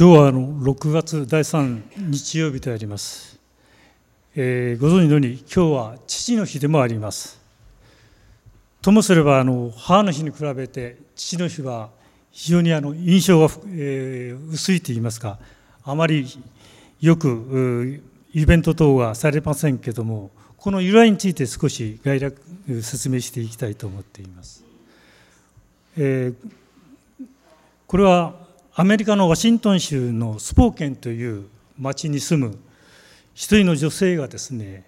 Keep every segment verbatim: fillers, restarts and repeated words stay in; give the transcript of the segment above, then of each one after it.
今日はあのろくがつだいさん日曜日であります、えー、ご存知のように今日は父の日でもあります。ともすればあの母の日に比べて父の日は非常にあの印象が、えー、薄いといいますか、あまりよくイベント等はされませんけれども、この由来について少し概略説明していきたいと思っています。えー、これはアメリカのワシントン州のスポーケンという町に住む一人の女性がですね、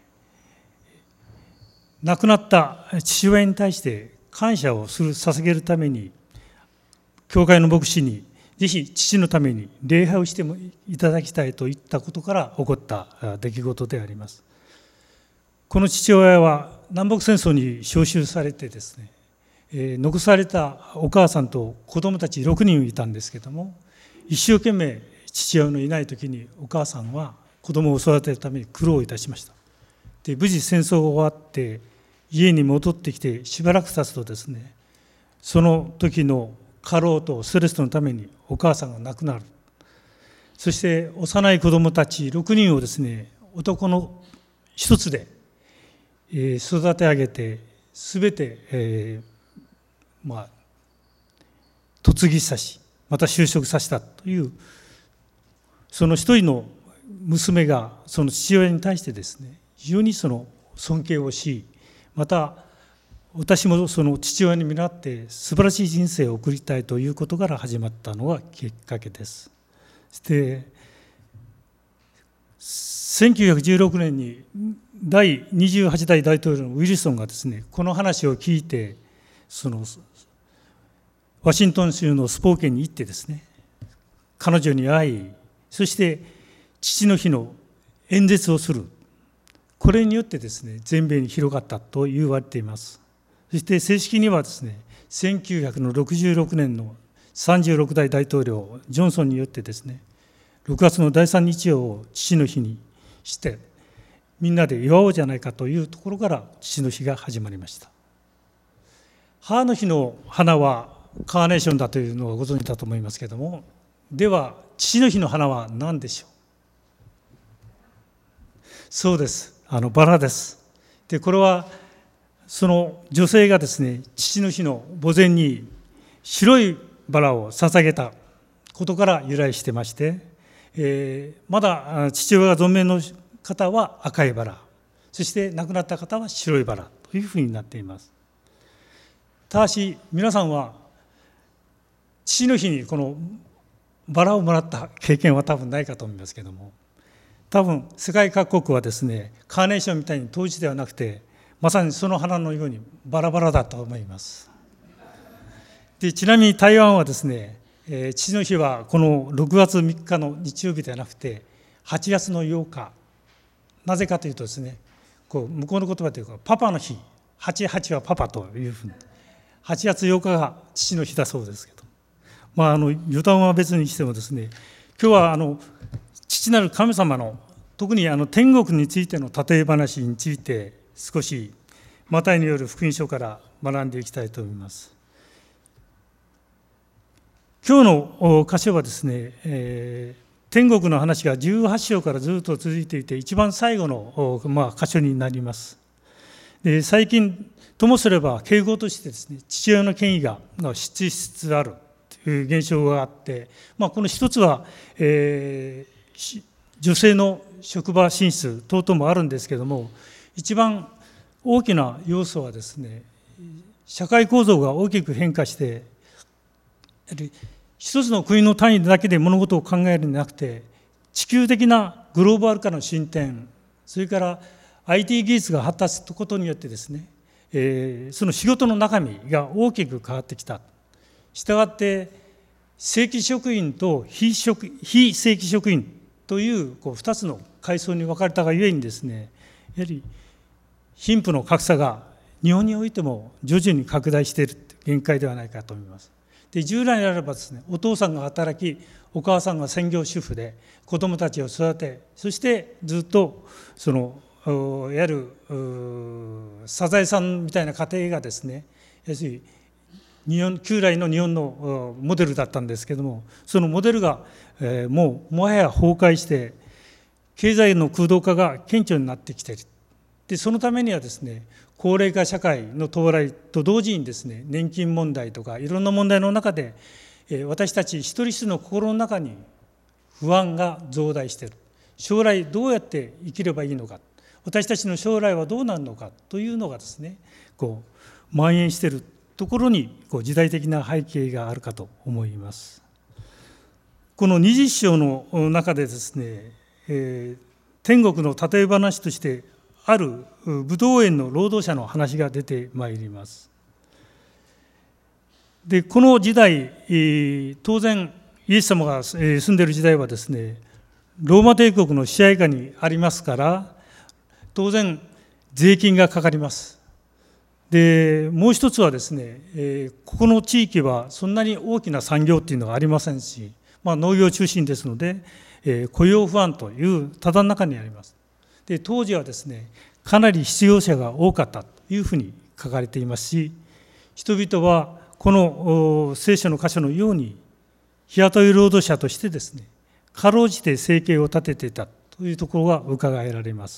亡くなった父親に対して感謝をする捧げるために、教会の牧師にぜひ父のために礼拝をしてもいただきたいといったことから起こった出来事であります。この父親は南北戦争に召集されてですね、えー、残されたお母さんと子供たちろくにんいたんですけども、一生懸命父親のいない時にお母さんは子供を育てるために苦労いたしました。で、無事戦争が終わって家に戻ってきてしばらく経つとですね、その時の過労とストレスのためにお母さんが亡くなる。そして幼い子供たちろくにんをですね、男の一つで育て上げて、すべて、えーまあ、嫁ぎさし、また就職させたという、その一人の娘がその父親に対してですね、非常にその尊敬をし、また私もその父親に見習って素晴らしい人生を送りたいということから始まったのがきっかけです。そしてせんきゅうひゃくじゅうろくねんにだいにじゅうはちだい大統領のウィルソンがですね、この話を聞いて、そのワシントン州のスポーケンに行ってですね、彼女に会い、そして父の日の演説をする。これによってですね、全米に広がったと言われています。そして正式にはですね、せんきゅうひゃくろくじゅうろくねんのさんじゅうろくだい大統領ジョンソンによってですね、ろくがつのだいさん日曜を父の日にしてみんなで祝おうじゃないかというところから父の日が始まりました。母の日の花はカーネーションだというのをご存知だと思いますけれども、では父の日の花は何でしょう。そうです、あのバラです。で、これはその女性がですね、父の日の墓前に白いバラを捧げたことから由来してまして、えー、まだ父親が存命の方は赤いバラ、そして亡くなった方は白いバラというふうになっています。ただし皆さんは父の日にこのバラをもらった経験は多分ないかと思いますけれども、多分世界各国はですね、カーネーションみたいに統一ではなくて、まさにその花のようにバラバラだと思います。で、ちなみに台湾はですね、えー、父の日はこのろくがつみっかの日曜日ではなくてはちがつのようか。なぜかというとですね、こう向こうの言葉というかパパの日、はちじゅうはちはパパというふうに、はちがつようかが父の日だそうですけど、まあ、あの余談は別にしてもですね、今日はあの父なる神様の特にあの天国についての例え話について少しマタイによる福音書から学んでいきたいと思います。今日の箇所はですね、えー、天国の話がじゅうはち章からずっと続いていて、一番最後の、まあ、箇所になります。で、最近ともすれば傾向としてですね、父親の権威が失しつつあるという現象があって、まあ、この一つは、えー、女性の職場進出等々もあるんですけれども、一番大きな要素はですね、社会構造が大きく変化して、一つの国の単位だけで物事を考えるのではなくて、地球的なグローバル化の進展、それから アイティー 技術が発達することによってですね、えー、その仕事の中身が大きく変わってきた。したがって正規職員と非職非正規職員というこうふたつの階層に分かれたがゆえにですね、やはり貧富の格差が日本においても徐々に拡大している限界ではないかと思います。で、従来であればですね、お父さんが働き、お母さんが専業主婦で子どもたちを育て、そしてずっとそのいわゆるサザエさんみたいな家庭がですね、要するに日本旧来の日本のモデルだったんですけども、そのモデルが、えー、もうもはや崩壊して経済の空洞化が顕著になってきている。でそのためにはですね、高齢化社会の到来と同時にですね、年金問題とかいろんな問題の中で、えー、私たち一人一人の心の中に不安が増大している。将来どうやって生きればいいのか、私たちの将来はどうなるのかというのがですね、こう蔓延しているところにこう時代的な背景があるかと思います。この二十章の中でですね、えー、天国の例え話としてあるブドウ園の労働者の話が出てまいります。でこの時代、当然イエス様が住んでいる時代はですね、ローマ帝国の支配下にありますから、当然税金がかかります。でもう一つはですね、えー、ここの地域はそんなに大きな産業っていうのがありませんし、まあ、農業中心ですので、えー、雇用不安というただ中にあります。で当時はですね、かなり失業者が多かったというふうに書かれていますし、人々はこの聖書の箇所のように日雇い労働者としてですね、かろうじて生計を立てていたというところが伺えられます。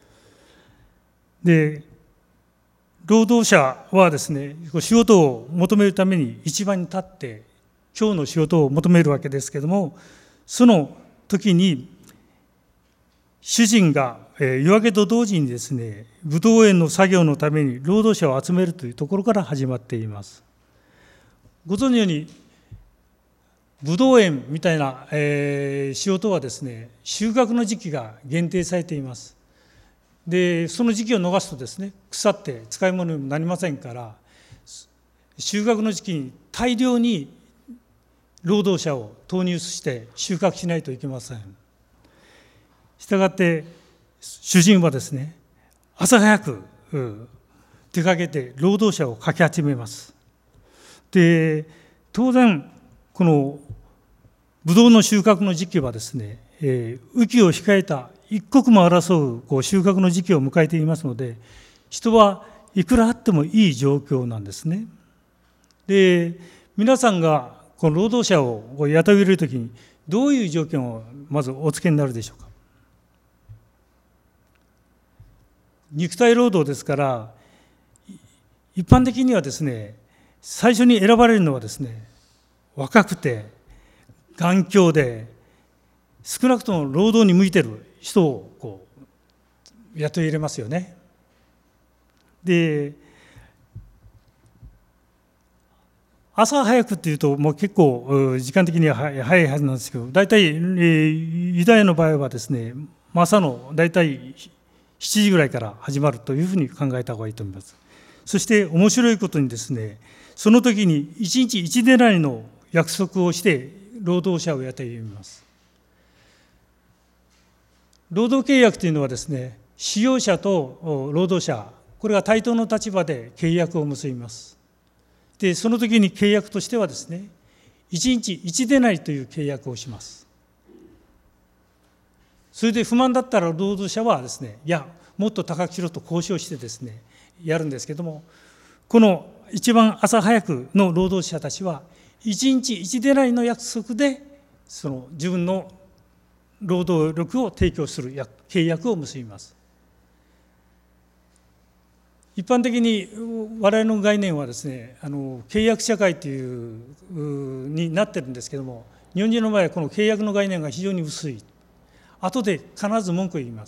で労働者はですね、仕事を求めるために一番に立って今日の仕事を求めるわけですけれども、その時に主人が夜明けと同時にですね、ブドウ園の作業のために労働者を集めるというところから始まっています。ご存じのようにブドウ園みたいな、えー、仕事はですね、収穫の時期が限定されています。でその時期を逃すとですね、腐って使い物になりませんから、収穫の時期に大量に労働者を投入して収穫しないといけません。したがって主人はですね、朝早く出かけて労働者をかき集めます。で当然このブドウの収穫の時期はですね、えー、雨季を控えた一刻も争うこう収穫の時期を迎えていますので、人はいくらあってもいい状況なんですね。で皆さんがこの労働者を雇い入れるときにどういう条件をまずお付けになるでしょうか。肉体労働ですから、一般的にはですね、最初に選ばれるのはですね、若くて頑強で少なくとも労働に向いている人をこう雇い入れますよね。で朝早くっていうともう結構時間的には早いはずなんですけど、大体ユダヤの場合はですね、朝の大体しちじぐらいから始まるというふうに考えた方がいいと思います。そして面白いことにですね、その時にいちにちいちデナリの約束をして労働者を雇い入れます。労働契約というのはですね、使用者と労働者、これが対等の立場で契約を結びます。でその時に契約としてはですね、いちにちいちデナリという契約をします。それで不満だったら労働者はですね、いやもっと高くしろと交渉してですねやるんですけども、この一番朝早くの労働者たちはいちにちいちデナリの約束でその自分の労働力を提供する契約を結びます。一般的に我々の概念はですね、あの契約社会というになってるんですけども、日本人の場合はこの契約の概念が非常に薄い。後で必ず文句を言います。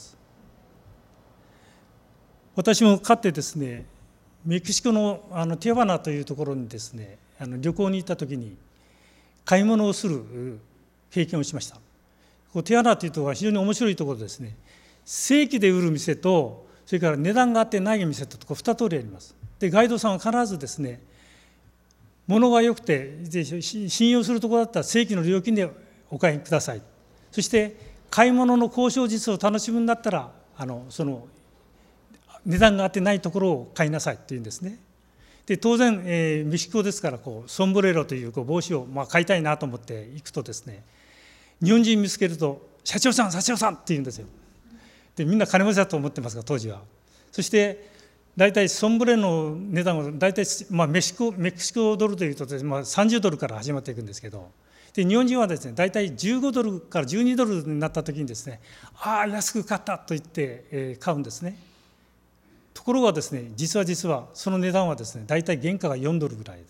私もかつてですね、メキシコのあのティアバナというところにですね、あの旅行に行った時に買い物をする経験をしました。こうティアバナというところは非常に面白いところですね。正規で売る店と、それから値段があってない店と二通りあります。でガイドさんは必ずですね、物が良くて信用するところだったら正規の料金でお買いください。そして買い物の交渉実を楽しむんだったら、あのその値段があってないところを買いなさいっていうんですね。で当然、えー、メキシコですからこうソンブレロというこう帽子を、まあ、買いたいなと思って行くとですね、日本人見つけると「社長さん社長さん」って言うんですよ。でみんな金持ちだと思ってますが当時は。そして大体ソンブレの値段は大体、まあ、メキシコ、メキシコドルというと、まあ、さんじゅうドルから始まっていくんですけど、で日本人はですね、大体じゅうごドルからじゅうにドルになった時にですね、ああ安く買ったと言って、えー、買うんですね。ところがですね、実は実はその値段はですね、大体原価がよんドルぐらい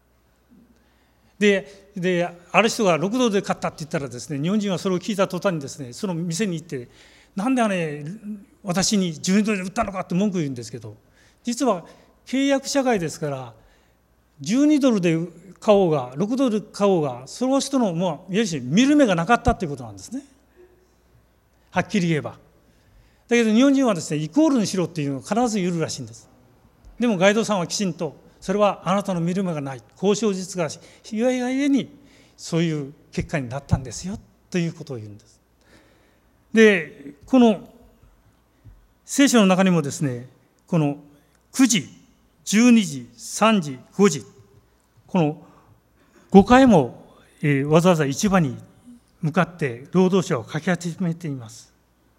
で、で、である人がろくドルで買ったって言ったらですね、日本人はそれを聞いた途端にですね、その店に行って、なんであれ私にじゅうにドルで売ったのかって文句言うんですけど、実は契約社会ですから、じゅうにドルで買おうがろくドルで買おうが、その人のもういわゆる見る目がなかったということなんですね、はっきり言えば。だけど日本人はですね、イコールにしろっていうのを必ず言うらしいんです。でもガイドさんはきちんと、それはあなたの見る目がない、交渉術がゆえがゆえにそういう結果になったんですよということを言うんです。で、この聖書の中にもですね、このくじ、じゅうにじ、さんじ、ごじ、このごかいも、えー、わざわざ市場に向かって労働者をかき集めています。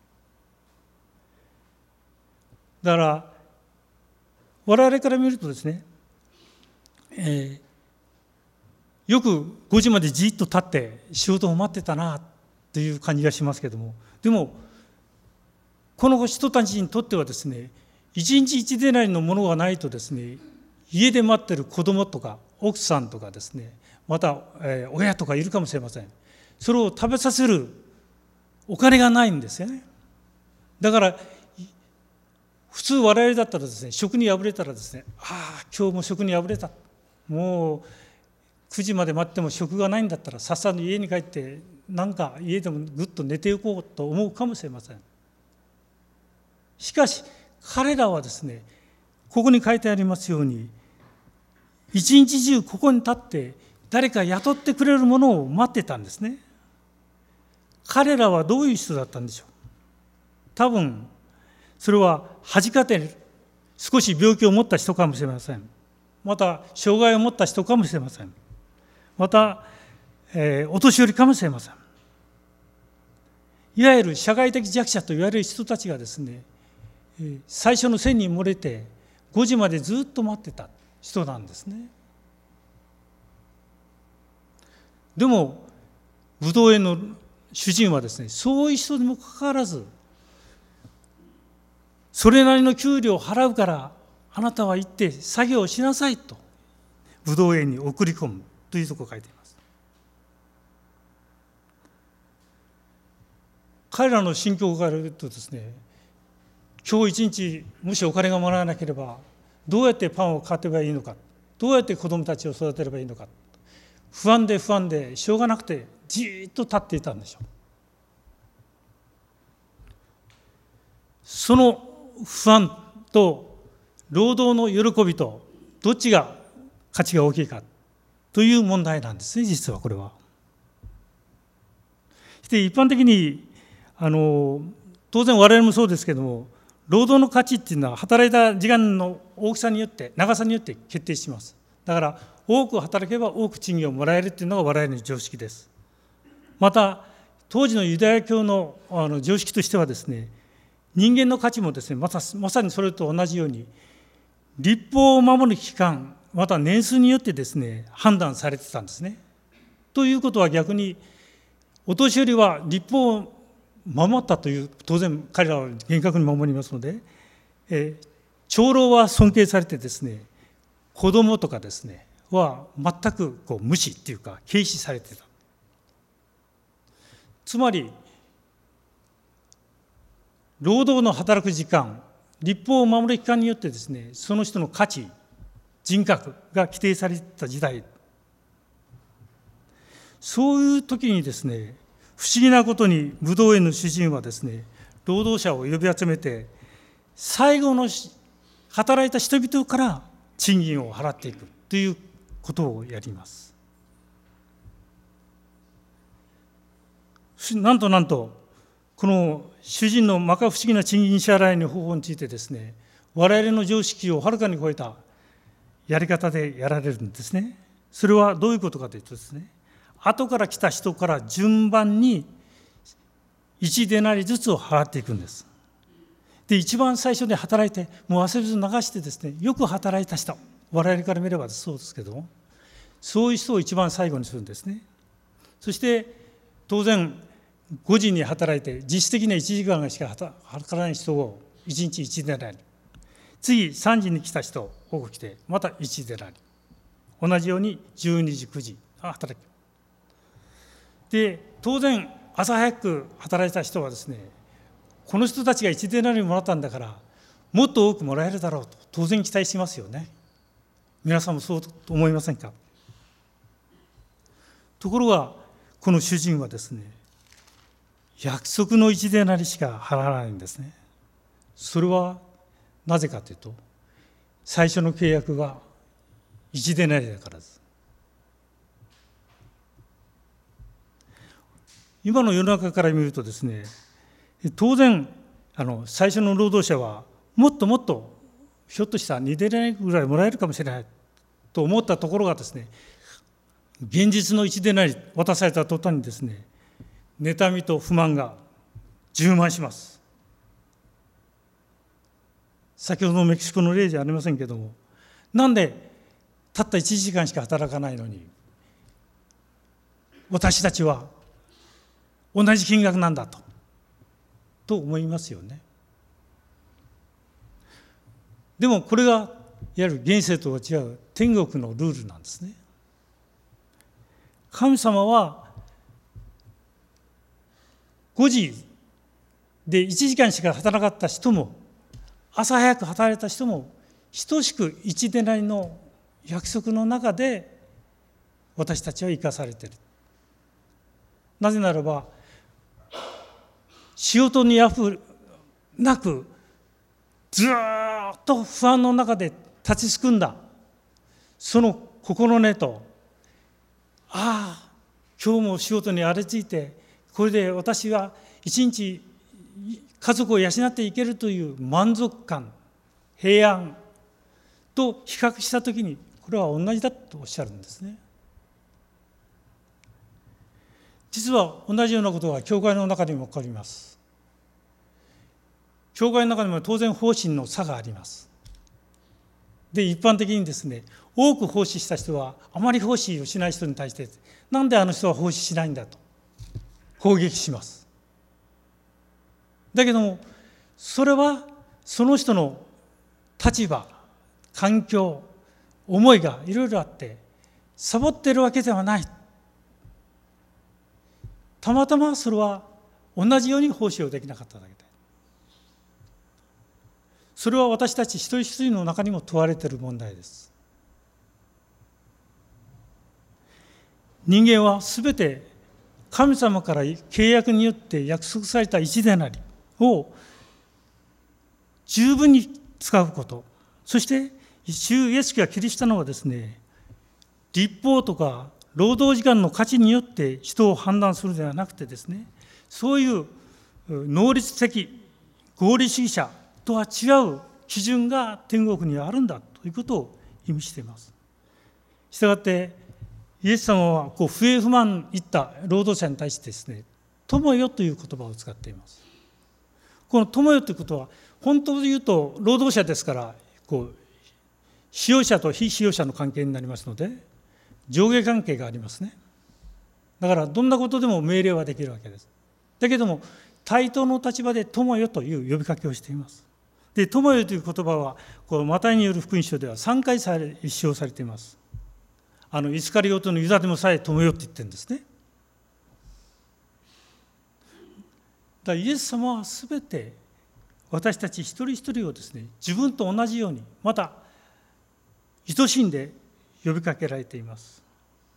だから我々から見るとですね、えー、よくごじまでじっと立って仕事を待ってたなという感じがしますけども、でもこの人たちにとってはですね、一日一デナリのものがないとですね、家で待っている子供とか奥さんとかですね、また、えー、親とかいるかもしれません。それを食べさせるお金がないんですよね。だから普通我々だったらですね、食に敗れたらですね、ああ今日も食に敗れた、もうくじまで待っても食がないんだったらさっさと家に帰ってなんか家でもぐっと寝ておこうと思うかもしれません。しかし彼らはですね、ここに書いてありますように、一日中ここに立って誰か雇ってくれるものを待ってたんですね。彼らはどういう人だったんでしょう。多分それは恥かて少し病気を持った人かもしれません。また障害を持った人かもしれません。また、えー、お年寄りかもしれません。いわゆる社会的弱者と言われる人たちがですね、最初の線に漏れてごじまでずっと待ってた人なんですね。でもブドウ園の主人はですね、そういう人にもかかわらず、それなりの給料を払うからあなたは行って作業をしなさいとブドウ園に送り込むというところが書いています。彼らの心境から言うとですね、今日一日もしお金がもらわなければどうやってパンを買ってばいいのか、どうやって子どもたちを育てればいいのか、不安で不安でしょうがなくてじっと立っていたんでしょう。その不安と労働の喜びとどっちが価値が大きいかという問題なんですね、実はこれは。そして一般的にあの当然我々もそうですけども、労働の価値っていうのは働いた時間の大きさによって長さによって決定します。だから多く働けば多く賃金をもらえるっていうのが我々の常識です。また当時のユダヤ教のあの常識としてはですね、人間の価値もですね、またまさにそれと同じように律法を守る期間また年数によってですね判断されてたんですね。ということは逆にお年寄りは律法を守ったという、当然彼らは厳格に守りますので、えー、長老は尊敬されてですね、子供とかですねは全くこう無視っていうか軽視されてた。つまり労働の働く時間、律法を守る期間によってですね、その人の価値、人格が規定されてた時代、そういう時にですね、不思議なことにブドウ園の主人はですね、労働者を呼び集めて、最後の働いた人々から賃金を払っていくということをやります。なんとなんとこの主人の摩訶不思議な賃金支払いの方法についてですね、我々の常識をはるかに超えたやり方でやられるんですね。それはどういうことかというとですね、後から来た人から順番にいちデナリずつを払っていくんです。 で、一番最初に働いて、もう汗水流してですね、よく働いた人、我々から見ればそうですけども、そういう人を一番最後にするんですね。そして当然ごじに働いて実質的にはいちじかんしか働かない人をいちにちいちデナリ、次さんじに来た人を来てまたいちデナリ、同じようにじゅうにじくじ働く。で、当然朝早く働いた人はですね、この人たちがいちデナリもらったんだからもっと多くもらえるだろうと当然期待しますよね。皆さんもそう思いませんか。ところがこの主人はですね、約束のいちデナリしか払わないんですね。それはなぜかというと、最初の契約がいちデナリだからです。今の世の中から見るとですね、当然あの最初の労働者はもっともっとひょっとしたらにデナリぐらいもらえるかもしれないと思ったところがですね、現実のいちデナリ渡された途端にですね、妬みと不満が充満します。先ほどのメキシコの例じゃありませんけれども、なんでたったいちじかんしか働かないのに私たちは同じ金額なんだとと思いますよね。でもこれがいわゆる現世とは違う天国のルールなんですね。神様はごじでいちじかんしか働かった人も朝早く働いた人も等しくいちデナリの約束の中で私たちは生かされている。なぜならば仕事にあふなくずっと不安の中で立ちすくんだその心根と、ああ今日も仕事に荒れついてこれで私は一日家族を養っていけるという満足感、平安と比較したときにこれは同じだとおっしゃるんですね。実は同じようなことが教会の中にも起こります。教会の中にも当然奉仕の差があります。で、一般的にですね、多く奉仕した人はあまり奉仕をしない人に対して、なんであの人は奉仕しないんだと攻撃します。だけどもそれはその人の立場、環境、思いがいろいろあってサボっているわけではない。たまたまそれは同じように奉仕をできなかっただけで、それは私たち一人一人の中にも問われている問題です。人間はすべて神様から契約によって約束された一デナリを十分に使うこと、そして主イエスがキリストのはですね、律法とか労働時間の価値によって人を判断するのではなくてですね、そういう能率的合理主義者とは違う基準が天国にはあるんだということを意味しています。したがってイエス様はこう不平不満言った労働者に対してですね、友よという言葉を使っています。この友よということは本当に言うと労働者ですから、こう使用者と非使用者の関係になりますので上下関係がありますね。だからどんなことでも命令はできるわけです。だけども対等の立場で友よという呼びかけをしています。で、友よという言葉はこのマタイによる福音書ではさんかい使用されています。あのイスカリオテのユダでもさえ友よって言ってるんですね。だからイエス様はすべて私たち一人一人をですね、自分と同じようにまた愛しんで呼びかけられています。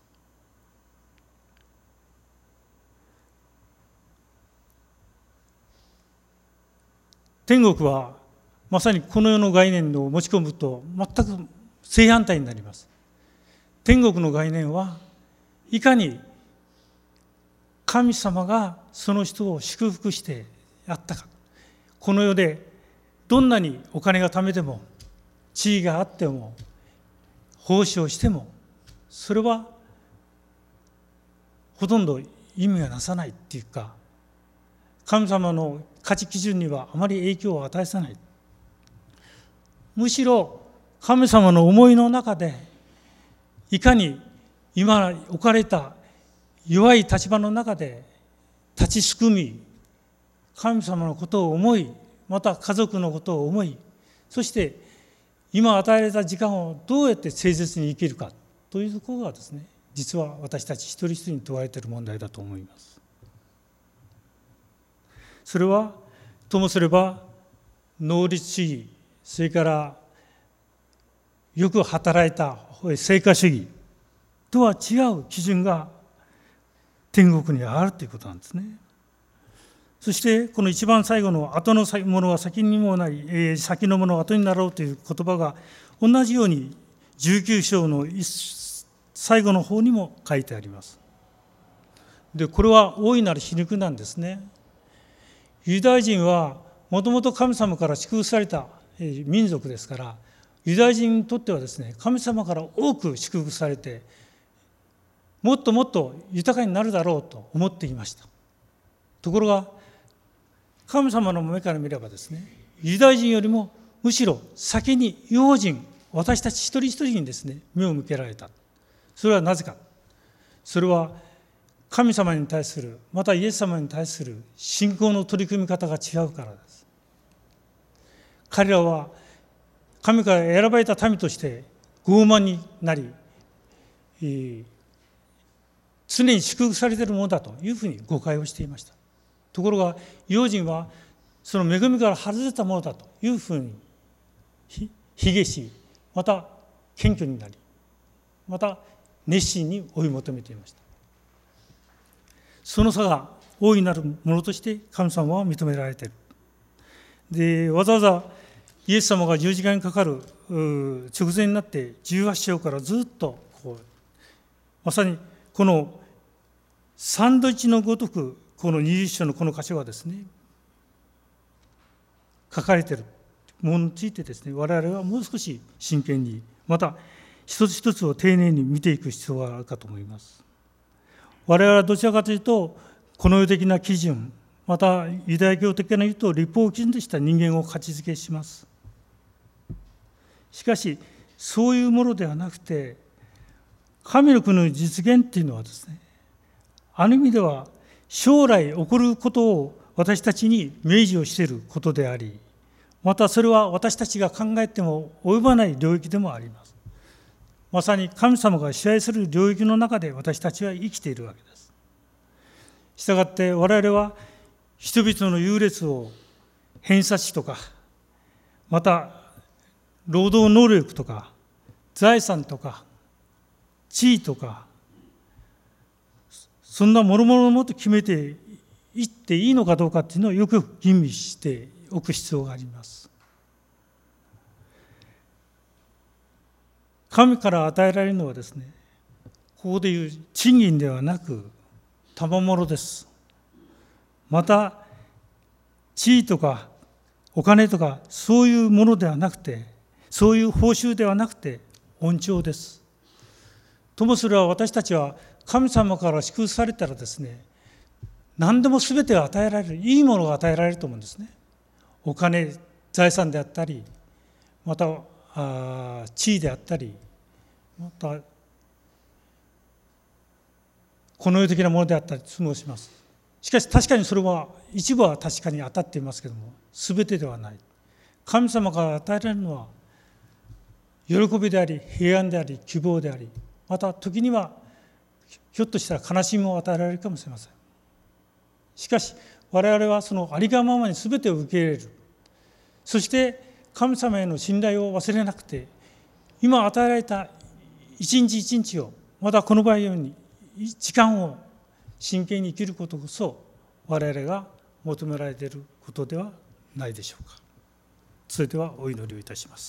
天国はまさにこの世の概念を持ち込むと全く正反対になります。天国の概念はいかに神様がその人を祝福してやったか。この世でどんなにお金がためても地位があっても奉仕をしてもそれはほとんど意味がなさないっていうか、 神様の価値基準にはあまり影響を与えさない。むしろ神様の思いの中で、いかに今置かれた弱い立場の中で立ちすくみ、神様のことを思い、また家族のことを思い、そして今与えられた時間をどうやって誠実に生きるかというところがですね、実は私たち一人一人に問われている問題だと思います。それはともすれば能率主義、それからよく働いた成果主義とは違う基準が天国にあるということなんですね。そしてこの一番最後の後のものは先にもない、えー、先のものは後になろうという言葉が同じようにじゅうきゅう章の最後の方にも書いてあります。で、これは大いなる皮肉なんですね。ユダヤ人はもともと神様から祝福された民族ですから、ユダヤ人にとってはですね、神様から多く祝福されて、もっともっと豊かになるだろうと思っていました。ところが神様の目から見ればですね、ユダヤ人よりもむしろ先に異邦人、私たち一人一人にですね、目を向けられた。それはなぜか。それは神様に対する、またイエス様に対する信仰の取り組み方が違うからです。彼らは神から選ばれた民として傲慢になり、常に祝福されているものだというふうに誤解をしていました。ところが異邦人はその恵みから外れたものだというふうに卑下し、また謙虚になり、また熱心に追い求めていました。その差が大いなるものとして神様は認められている。で、わざわざイエス様が十字架にかかる直前になってじゅうはち章からずっとこうまさにこのサンドイッチのごとくこのにじゅう章のこの箇所はですね、書かれているものについてですね、我々はもう少し真剣に、また一つ一つを丁寧に見ていく必要があるかと思います。我々はどちらかというと、この世的な基準、またユダヤ教的な言うと律法を基準とした人間を価値づけします。しかしそういうものではなくて、神の国の実現っていうのはですね、ある意味では将来起こることを私たちに明示をしていることであり、またそれは私たちが考えても及ばない領域でもあります。まさに神様が支配する領域の中で私たちは生きているわけです。したがって我々は人々の優劣を偏差値とか、また労働能力とか財産とか地位とか、そんなもろもろのもと決めていっていいのかどうかっていうのをよく吟味しておく必要があります。神から与えられるのはですね、ここでいう賃金ではなく賜物です。また地位とかお金とかそういうものではなくて、そういう報酬ではなくて恩寵です。ともすれば私たちは神様から祝福されたらですね、何でも全てが与えられる、いいものが与えられると思うんですね。お金、財産であったり、またあ地位であったり、またこの世的なものであったりともします。しかし確かにそれは一部は確かに当たっていますけれども、全てではない。神様から与えられるのは喜びであり、平安であり、希望であり、また時にはひょっとしたら悲しみも与えられるかもしれません。しかし我々はそのありがままに全てを受け入れる。そして神様への信頼を忘れなくて、今与えられた一日一日を、またこの場合ように時間を真剣に生きることこそ我々が求められていることではないでしょうか。それではお祈りをいたします。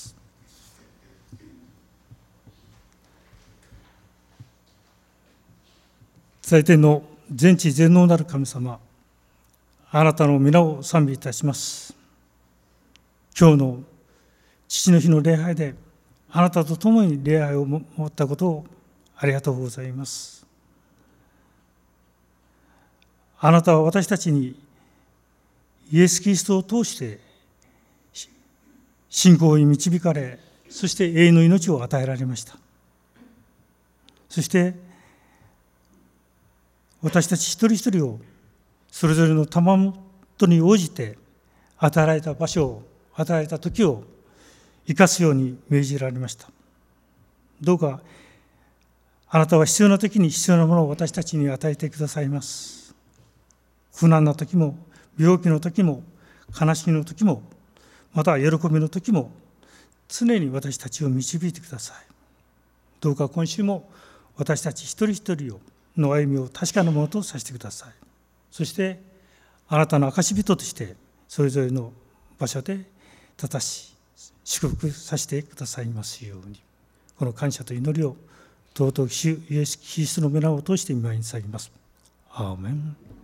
祭天の全知全能なる神様、あなたの皆を賛美いたします。今日の父の日の礼拝であなたと共に礼拝を持ったことをありがとうございます。あなたは私たちにイエス・キリストを通して信仰に導かれ、そして永遠の命を与えられました。そして私たち一人一人をそれぞれの賜物に応じて与えられた場所を、与えられた時を生かすように命じられました。どうかあなたは必要な時に必要なものを私たちに与えてくださいます。苦難の時も、病気の時も、悲しみの時も、または喜びの時も、常に私たちを導いてください。どうか今週も私たち一人一人の歩みを確かなものとさせてください。そしてあなたの証人としてそれぞれの場所で立たし祝福させてくださいますように、この感謝と祈りを尊き主イエス・キリストの皆を通して御前に捧げます。アーメン。